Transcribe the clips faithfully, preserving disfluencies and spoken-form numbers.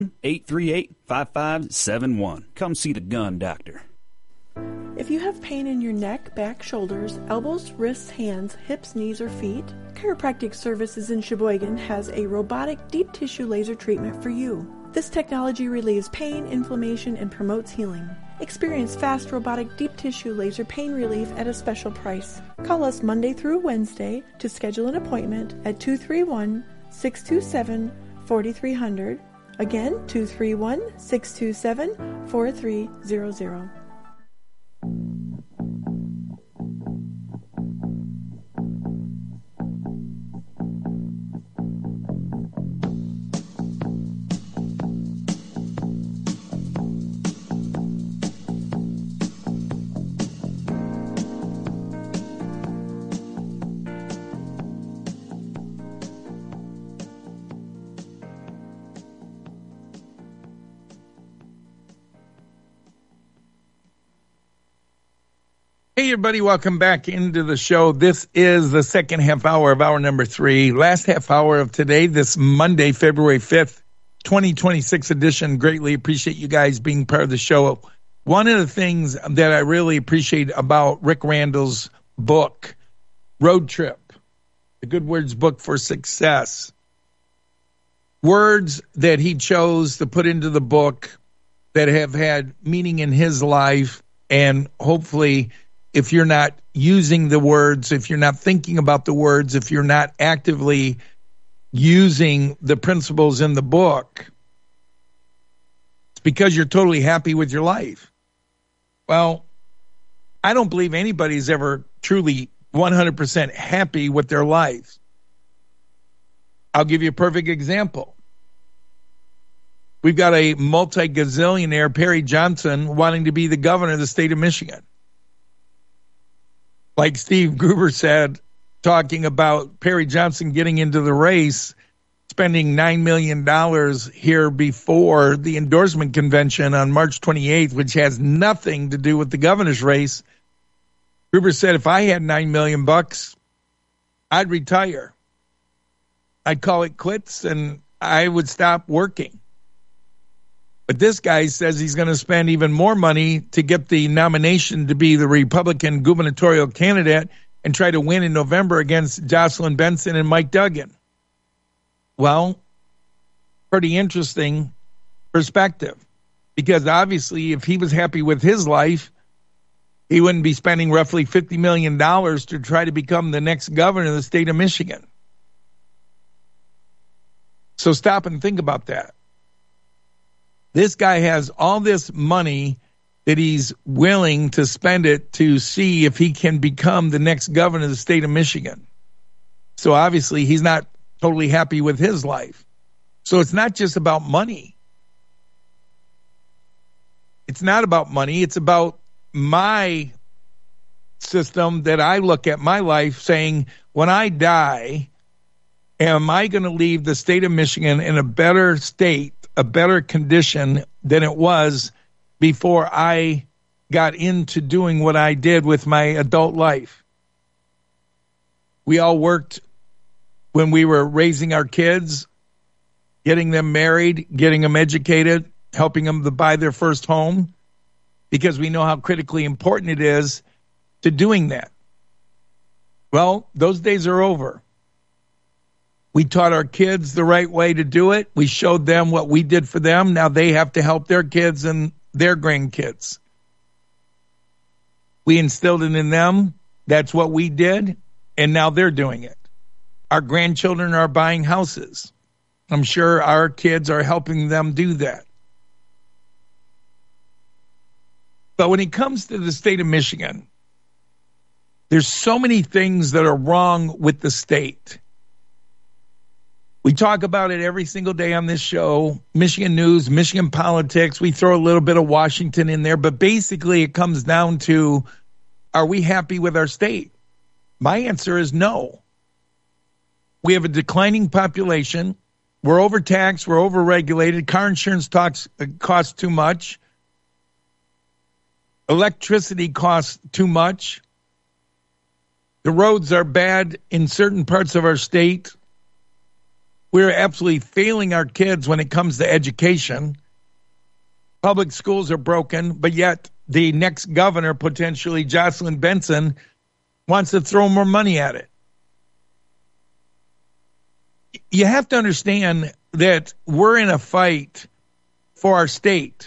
eight three eight, five five seven one. Come see the gun doctor. If you have pain in your neck, back, shoulders, elbows, wrists, hands, hips, knees, or feet, Chiropractic Services in Sheboygan has a robotic deep tissue laser treatment for you. This technology relieves pain, inflammation, and promotes healing. Experience fast robotic deep tissue laser pain relief at a special price. Call us Monday through Wednesday to schedule an appointment at two three one, six two seven, four three zero zero. Again, two three one, six two seven, four three zero zero. Hey, everybody, welcome back into the show. This is the second half hour of hour number three. Last half hour of today, this Monday, February fifth, twenty twenty-six edition. Greatly appreciate you guys being part of the show. One of the things that I really appreciate about Rick Randall's book, Road Trip, the Good Words Book for Success, words that he chose to put into the book that have had meaning in his life, and hopefully, if you're not using the words, if you're not thinking about the words, if you're not actively using the principles in the book, it's because you're totally happy with your life. Well, I don't believe anybody's ever truly one hundred percent happy with their life. I'll give you a perfect example. We've got a multi-gazillionaire, Perry Johnson, wanting to be the governor of the state of Michigan. Like Steve Gruber said, talking about Perry Johnson getting into the race, spending nine million dollars here before the endorsement convention on March twenty-eighth, which has nothing to do with the governor's race. Gruber said, if I had nine million bucks, I'd retire. I'd call it quits and I would stop working. But this guy says he's going to spend even more money to get the nomination to be the Republican gubernatorial candidate and try to win in November against Jocelyn Benson and Mike Duggan. Well, pretty interesting perspective, because obviously if he was happy with his life, he wouldn't be spending roughly fifty million dollars to try to become the next governor of the state of Michigan. So stop and think about that. This guy has all this money that he's willing to spend it to see if he can become the next governor of the state of Michigan. So obviously he's not totally happy with his life. So it's not just about money. It's not about money. It's about my system that I look at my life saying, when I die, am I going to leave the state of Michigan in a better state, a better condition than it was before I got into doing what I did with my adult life? We all worked when we were raising our kids, getting them married, getting them educated, helping them to buy their first home, because we know how critically important it is to doing that. Well, those days are over. We taught our kids the right way to do it. We showed them what we did for them. Now they have to help their kids and their grandkids. We instilled it in them. That's what we did, and now they're doing it. Our grandchildren are buying houses. I'm sure our kids are helping them do that. But when it comes to the state of Michigan, there's so many things that are wrong with the state. We talk about it every single day on this show. Michigan news, Michigan politics. We throw a little bit of Washington in there, but basically it comes down to, are we happy with our state? My answer is no. We have a declining population. We're overtaxed. We're overregulated. Car insurance talks, uh, costs too much. Electricity costs too much. The roads are bad in certain parts of our state. We're absolutely failing our kids when it comes to education. Public schools are broken, but yet the next governor, potentially Jocelyn Benson, wants to throw more money at it. You have to understand that we're in a fight for our state.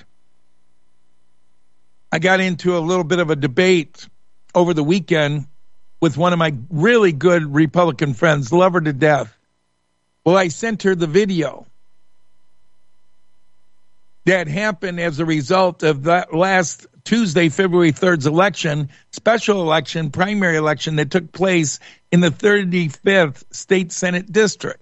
I got into a little bit of a debate over the weekend with one of my really good Republican friends, love her to death. Well, I sent her the video that happened as a result of that last Tuesday, February third's election, special election, primary election that took place in the thirty-fifth State Senate District.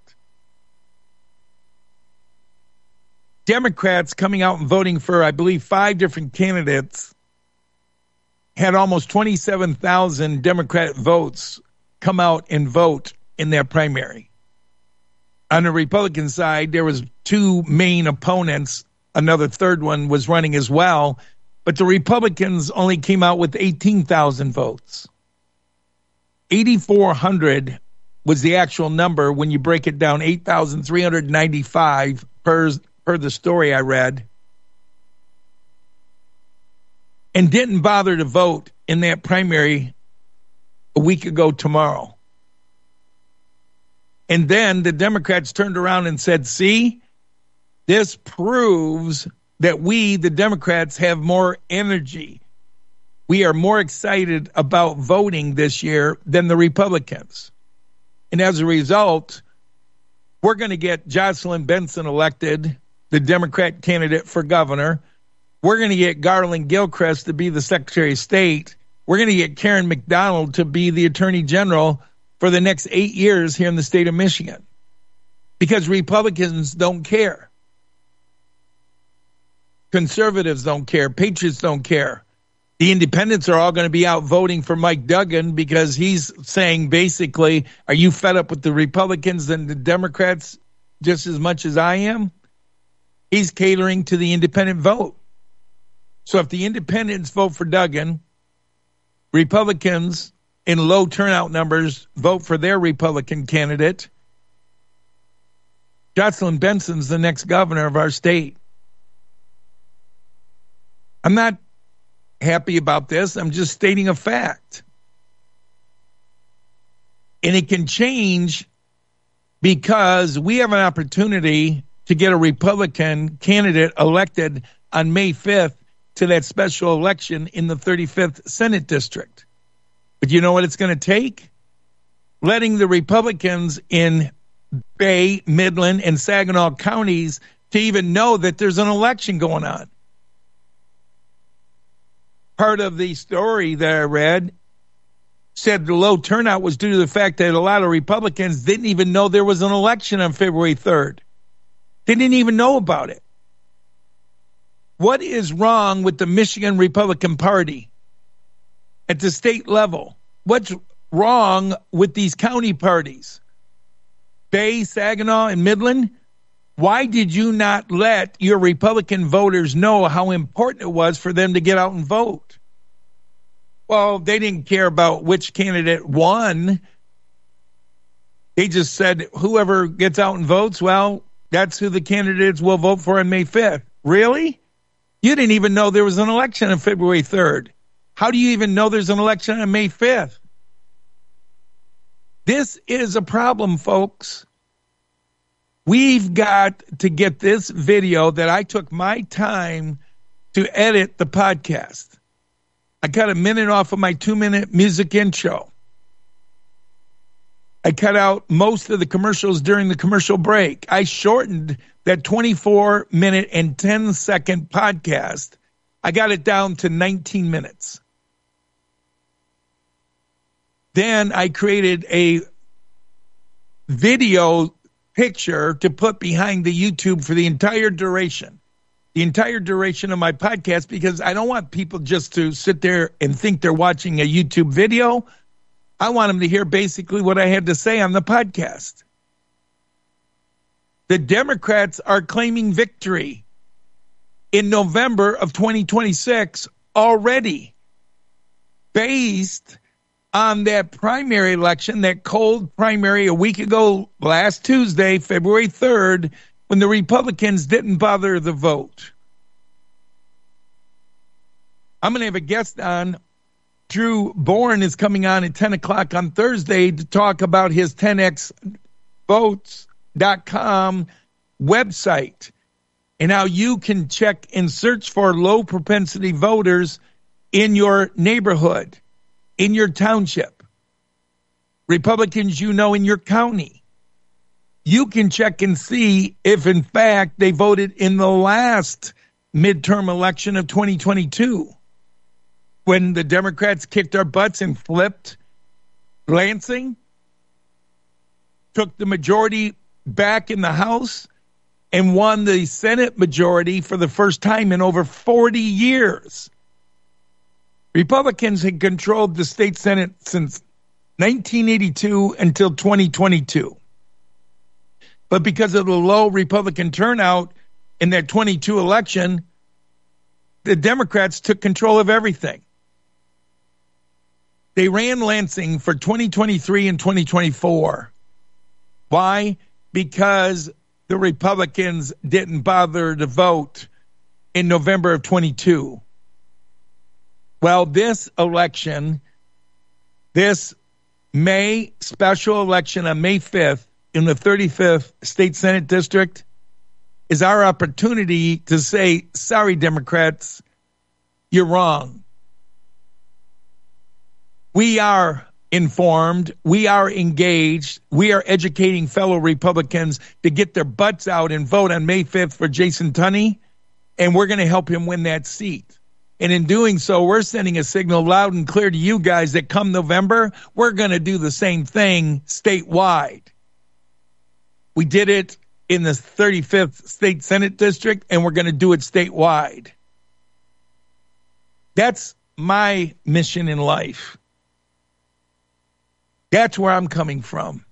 Democrats coming out and voting for, I believe, five different candidates had almost twenty-seven thousand Democrat votes come out and vote in their primary. On the Republican side, there was two main opponents. Another third one was running as well. But the Republicans only came out with eighteen thousand votes. eighty-four hundred was the actual number when you break it down, eight thousand three hundred ninety-five per, per the story I read. And didn't bother to vote in that primary a week ago tomorrow. And then the Democrats turned around and said, see, this proves that we, the Democrats, have more energy. We are more excited about voting this year than the Republicans. And as a result, we're going to get Jocelyn Benson elected, the Democrat candidate for governor. We're going to get Garland Gilchrist to be the Secretary of State. We're going to get Karen McDonald to be the Attorney General for the next eight years here in the state of Michigan. Because Republicans don't care. Conservatives don't care. Patriots don't care. The independents are all going to be out voting for Mike Duggan because he's saying basically, are you fed up with the Republicans and the Democrats just as much as I am? He's catering to the independent vote. So if the independents vote for Duggan, Republicans in low turnout numbers vote for their Republican candidate, Jocelyn Benson's the next governor of our state. I'm not happy about this. I'm just stating a fact. And it can change because we have an opportunity to get a Republican candidate elected on May fifth to that special election in the thirty-fifth Senate District. But you know what it's going to take? Letting the Republicans in Bay, Midland, and Saginaw counties to even know that there's an election going on. Part of the story that I read said the low turnout was due to the fact that a lot of Republicans didn't even know there was an election on February third. They didn't even know about it. What is wrong with the Michigan Republican Party at the state level? What's wrong with these county parties? Bay, Saginaw, and Midland? Why did you not let your Republican voters know how important it was for them to get out and vote? Well, they didn't care about which candidate won. They just said whoever gets out and votes, well, that's who the candidates will vote for on May fifth. Really? You didn't even know there was an election on February third. How do you even know there's an election on May fifth? This is a problem, folks. We've got to get this video that I took my time to edit the podcast. I cut a minute off of my two-minute music intro. I cut out most of the commercials during the commercial break. I shortened that twenty-four minute and ten second podcast. I got it down to nineteen minutes. Then I created a video picture to put behind the YouTube for the entire duration, the entire duration of my podcast, because I don't want people just to sit there and think they're watching a YouTube video. I want them to hear basically what I had to say on the podcast. The Democrats are claiming victory in November of twenty twenty-six already based on that primary election, that cold primary a week ago, last Tuesday, February third, when the Republicans didn't bother the vote. I'm going to have a guest on. Drew Bourne is coming on at ten o'clock on Thursday to talk about his ten x votes dot com website and how you can check and search for low propensity voters in your neighborhood, in your township, Republicans you know in your county. You can check and see if, in fact, they voted in the last midterm election of twenty twenty-two when the Democrats kicked our butts and flipped Lansing, took the majority back in the House, and won the Senate majority for the first time in over forty years. Republicans had controlled the state Senate since nineteen eighty-two until twenty twenty-two. But because of the low Republican turnout in that twenty-two election, the Democrats took control of everything. They ran Lansing for twenty twenty-three and twenty twenty-four. Why? Because the Republicans didn't bother to vote in November of twenty-two. Well, this election, this May special election on May fifth in the thirty-fifth State Senate District is our opportunity to say, sorry, Democrats, you're wrong. We are informed, we are engaged, we are educating fellow Republicans to get their butts out and vote on May fifth for Jason Tunney, and we're going to help him win that seat. And in doing so, we're sending a signal loud and clear to you guys that come November, we're going to do the same thing statewide. We did it in the thirty-fifth State Senate District, and we're going to do it statewide. That's my mission in life. That's where I'm coming from.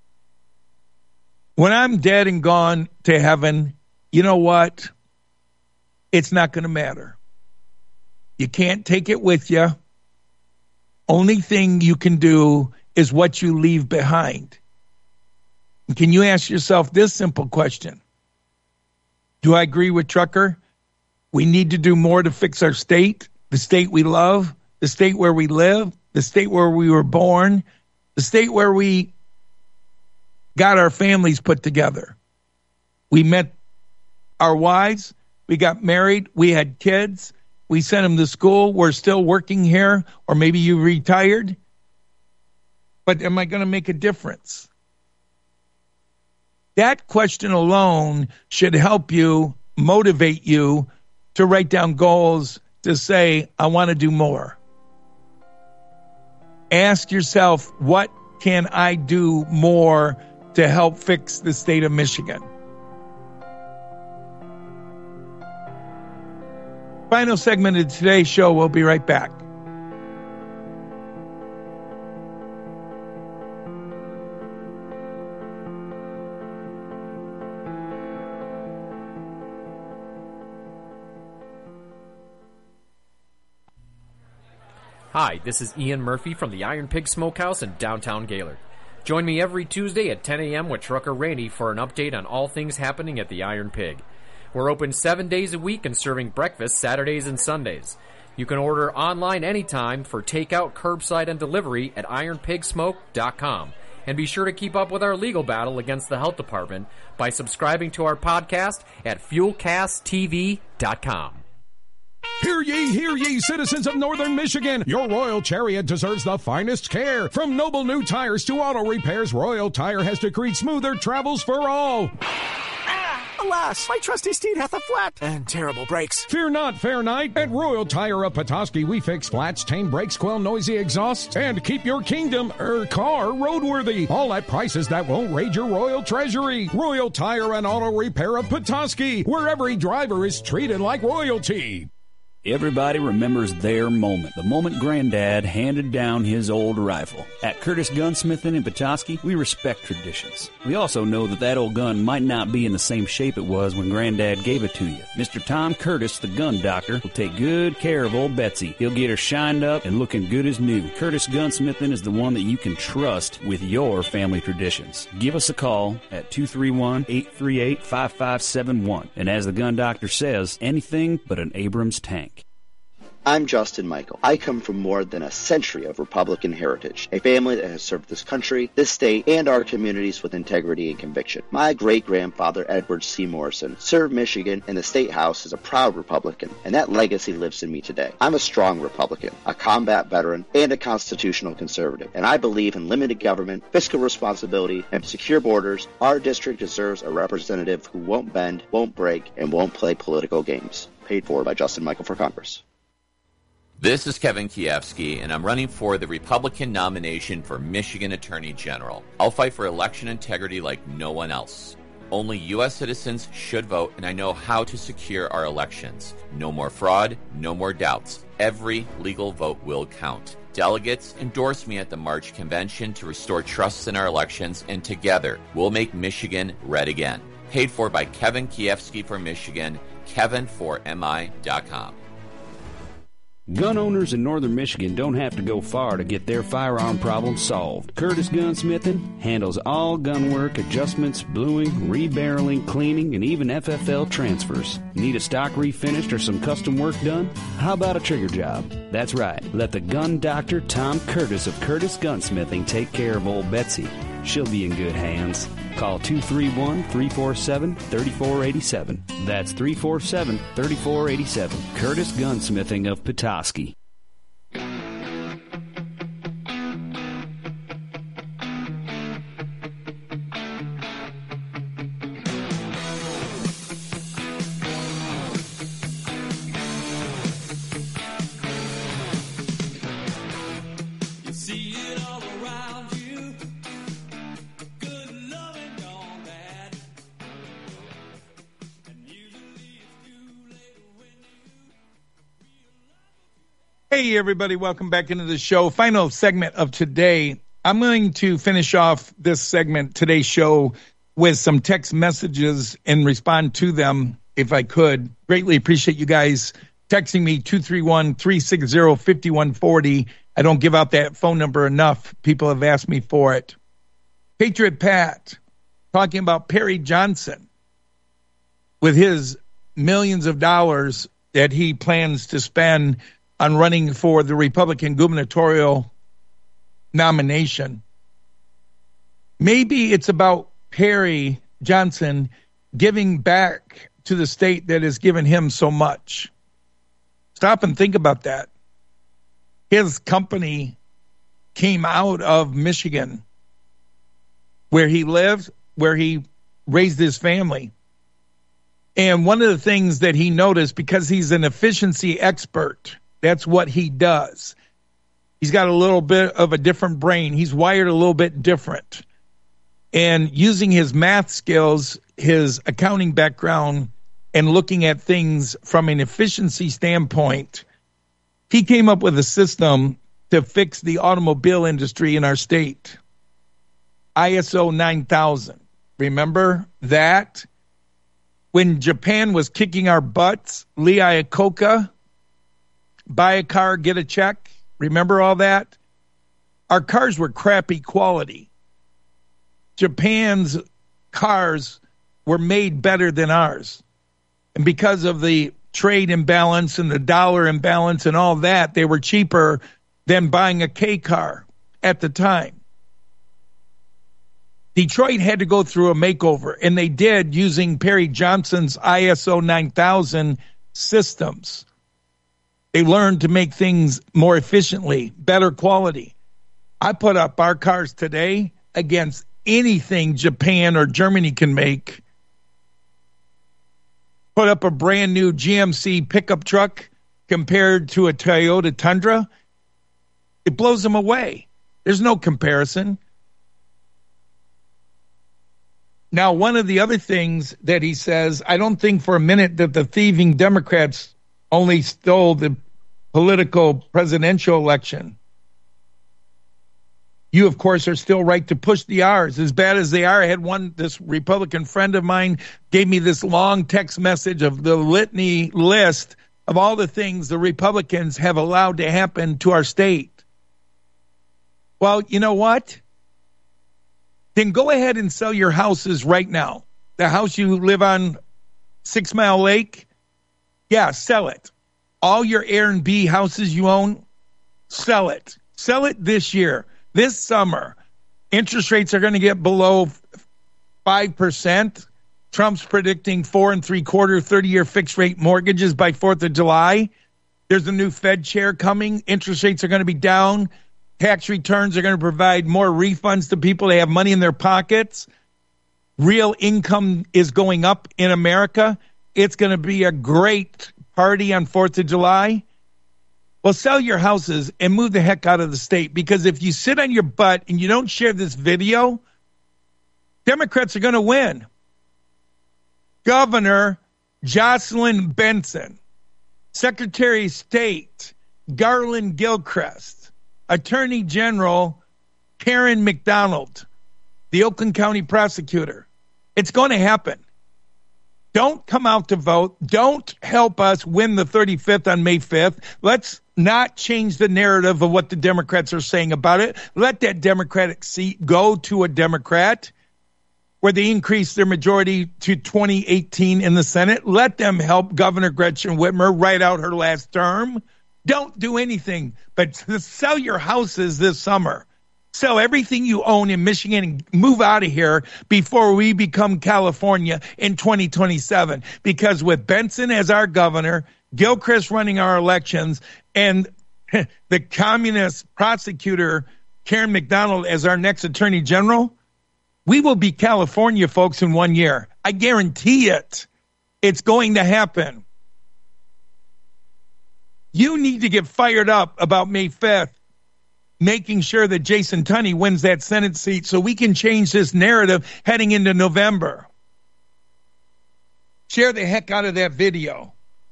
When I'm dead and gone to heaven, you know what? It's not going to matter. You can't take it with you. Only thing you can do is what you leave behind. Can you ask yourself this simple question? Do I agree with Trucker? We need to do more to fix our state, the state we love, the state where we live, the state where we were born, the state where we got our families put together. We met our wives, we got married, we had kids, we sent them to school, we're still working here, or maybe you retired. But am I going to make a difference? That question alone should help you, motivate you to write down goals to say, I want to do more. Ask yourself, what can I do more to help fix the state of Michigan? Final segment of today's show. We'll be right back. Hi, this is Ian Murphy from the Iron Pig Smokehouse in downtown Gaylord. Join me every Tuesday at ten a.m. with Trucker Randy for an update on all things happening at the Iron Pig. We're open seven days a week and serving breakfast Saturdays and Sundays. You can order online anytime for takeout, curbside, and delivery at iron pig smoke dot com. And be sure to keep up with our legal battle against the health department by subscribing to our podcast at fuel cast t v dot com. Hear ye, hear ye, citizens of Northern Michigan. Your Royal Chariot deserves the finest care. From noble new tires to auto repairs, Royal Tire has decreed smoother travels for all. Alas, my trusty steed hath a flat and terrible brakes. Fear not, fair knight. At Royal Tire of Petoskey, we fix flats, tame brakes, quell noisy exhausts, and keep your kingdom, er, car roadworthy. All at prices that won't raid your royal treasury. Royal Tire and Auto Repair of Petoskey, where every driver is treated like royalty. Everybody remembers their moment, the moment Granddad handed down his old rifle. At Curtis Gunsmithing in Petoskey, we respect traditions. We also know that that old gun might not be in the same shape it was when Granddad gave it to you. Mister Tom Curtis, the gun doctor, will take good care of old Betsy. He'll get her shined up and looking good as new. Curtis Gunsmithing is the one that you can trust with your family traditions. Give us a call at two three one, eight three eight, five five seven one. And as the gun doctor says, anything but an Abrams tank. I'm Justin Michael. I come from more than a century of Republican heritage, a family that has served this country, this state, and our communities with integrity and conviction. My great-grandfather, Edward C. Morrison, served Michigan in the State House as a proud Republican, and that legacy lives in me today. I'm a strong Republican, a combat veteran, and a constitutional conservative, and I believe in limited government, fiscal responsibility, and secure borders. Our district deserves a representative who won't bend, won't break, and won't play political games. Paid for by Justin Michael for Congress. This is Kevin Kiefsky, and I'm running for the Republican nomination for Michigan Attorney General. I'll fight for election integrity like no one else. Only U S citizens should vote, and I know how to secure our elections. No more fraud, no more doubts. Every legal vote will count. Delegates endorse me at the March convention to restore trust in our elections, and together we'll make Michigan red again. Paid for by Kevin Kiefsky for Michigan, kevin for m i dot com. Gun owners in northern Michigan don't have to go far to get their firearm problem solved. Curtis Gunsmithing handles all gun work, adjustments, bluing, rebarreling, cleaning, and even F F L transfers. Need a stock refinished or some custom work done? How about a trigger job? That's right. Let the gun doctor Tom Curtis of Curtis Gunsmithing take care of old Betsy. She'll be in good hands. Call two three one, three four seven, three four eight seven. That's three four seven, three four eight seven. Curtis Gunsmithing of Petoskey. Hey, everybody. Welcome back into the show. Final segment of today. I'm going to finish off this segment, today's show, with some text messages and respond to them if I could. Greatly appreciate you guys texting me, two three one, three six zero, five one four zero. I don't give out that phone number enough. People have asked me for it. Patriot Pat, talking about Perry Johnson with his millions of dollars that he plans to spend on running for the Republican gubernatorial nomination. Maybe it's about Perry Johnson giving back to the state that has given him so much. Stop and think about that. His company came out of Michigan, where he lived, where he raised his family. And one of the things that he noticed, because he's an efficiency expert, that's what he does. He's got a little bit of a different brain. He's wired a little bit different. And using his math skills, his accounting background, and looking at things from an efficiency standpoint, he came up with a system to fix the automobile industry in our state. I S O nine thousand. Remember that? When Japan was kicking our butts, Lee Iacocca, buy a car, get a check. Remember all that? Our cars were crappy quality. Japan's cars were made better than ours. And because of the trade imbalance and the dollar imbalance and all that, they were cheaper than buying a K car at the time. Detroit had to go through a makeover, and they did, using Perry Johnson's I S O nine thousand systems. They learned to make things more efficiently, better quality. I put up our cars today against anything Japan or Germany can make. Put up a brand new G M C pickup truck compared to a Toyota Tundra. It blows them away. There's no comparison. Now, one of the other things that he says, I don't think for a minute that the thieving Democrats only stole the political presidential election. You, of course, are still right to push the R's. As bad as they are, I had one, this Republican friend of mine gave me this long text message of the litany list of all the things the Republicans have allowed to happen to our state. Well, you know what? Then go ahead and sell your houses right now. The house you live on, Six Mile Lake, yeah, sell it. All your Airbnb houses you own, sell it. Sell it this year. This summer, interest rates are going to get below five percent. Trump's predicting four and three quarter thirty-year fixed rate mortgages by fourth of July. There's a new Fed chair coming. Interest rates are going to be down. Tax returns are going to provide more refunds to people. They have money in their pockets. Real income is going up in America. It's going to be a great party on fourth of July. Well, sell your houses and move the heck out of the state, because if you sit on your butt and you don't share this video, Democrats are going to win. Governor Jocelyn Benson, Secretary of State Garland Gilchrist, Attorney General Karen McDonald, the Oakland County prosecutor. It's going to happen. Don't come out to vote. Don't help us win the thirty-fifth on May fifth. Let's not change the narrative of what the Democrats are saying about it. Let that Democratic seat go to a Democrat where they increase their majority to twenty eighteen in the Senate. Let them help Governor Gretchen Whitmer write out her last term. Don't do anything but sell your houses this summer. Sell everything you own in Michigan and move out of here before we become California in twenty twenty-seven. Because with Benson as our governor, Gilchrist running our elections, and the communist prosecutor Karen McDonald as our next attorney general, we will be California, folks, in one year. I guarantee it. It's going to happen. You need to get fired up about May fifth, making sure that Jason Tunney wins that Senate seat so we can change this narrative heading into November. Share the heck out of that video.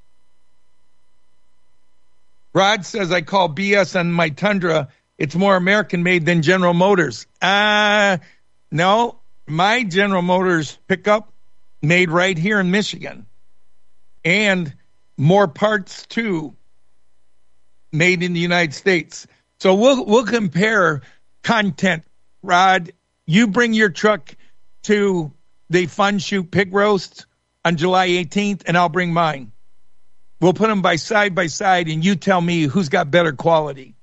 Rod says, I call B S on my Tundra. It's more American-made than General Motors. Uh, no, my General Motors pickup made right here in Michigan. And more parts, too, made in the United States. So we'll we'll compare content. Rod, you bring your truck to the Fun Shoot Pig Roast on July eighteenth, and I'll bring mine. We'll put them by side by side, and you tell me who's got better quality.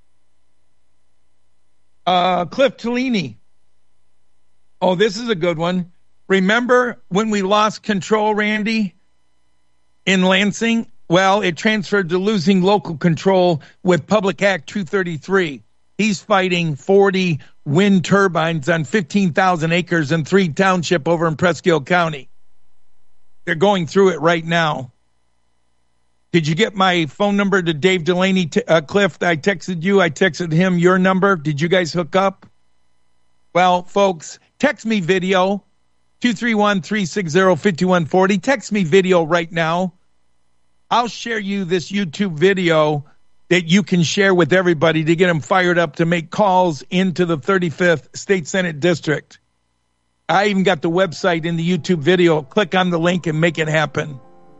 Uh, Cliff Tellini. Oh, this is a good one. Remember when we lost control, Randy, in Lansing? Well, it transferred to losing local control with Public Act two thirty-three. He's fighting forty wind turbines on fifteen thousand acres in three township over in Presque Isle County. They're going through it right now. Did you get my phone number to Dave Delaney, t- uh, Cliff? I texted you. I texted him your number. Did you guys hook up? Well, folks, text me video, two three one, three six zero, five one four zero. Text me video right now. I'll share you this YouTube video that you can share with everybody to get them fired up to make calls into the thirty-fifth State Senate District. I even got the website in the YouTube video. Click on the link and make it happen.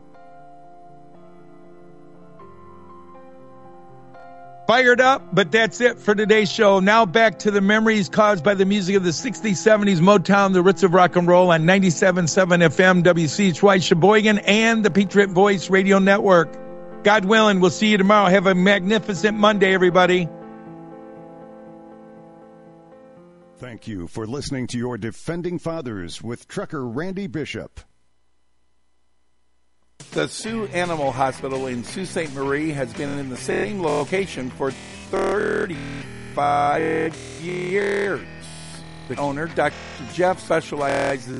Fired up, but that's it for today's show. Now back to the memories caused by the music of the sixties, seventies, Motown, the roots of rock and roll on ninety-seven point seven F M, W C H Y Sheboygan, and the Patriot Voice Radio Network. God willing, we'll see you tomorrow. Have a magnificent Monday, everybody. Thank you for listening to your Defending Fathers with Trucker Randy Bishop. The Sioux Animal Hospital in Sault Ste. Marie has been in the same location for thirty-five years. The owner, Doctor Jeff, specializes